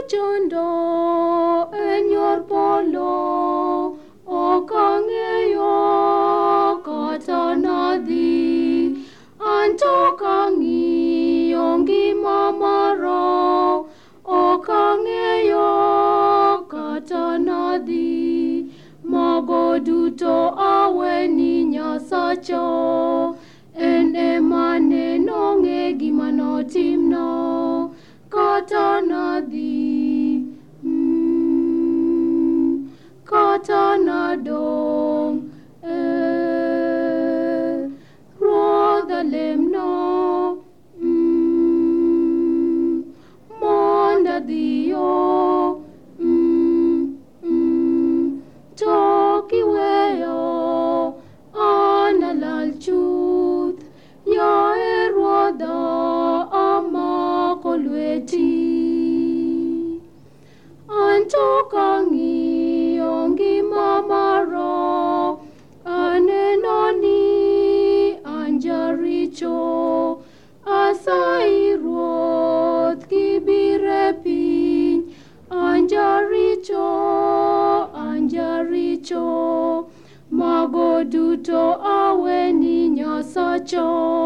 chondo en yor polo, okang'eyo kata nadhi, anto kang'iyo ngima mara, okang'eyo kata nadhi, mago duto aweni Nyasacha, en ema neno ng'e gima notimno, kata nadhi, kata nadong' Ruodha lemno, monda dhiyo, tok iweyo analal chuth, yaye Ruodha amako lweti, anto kang'iyo ngima mara, aneno ni an jaricho, asayi Ruoth kibire piny, an jaricho, mago duto aweni Nyasacha.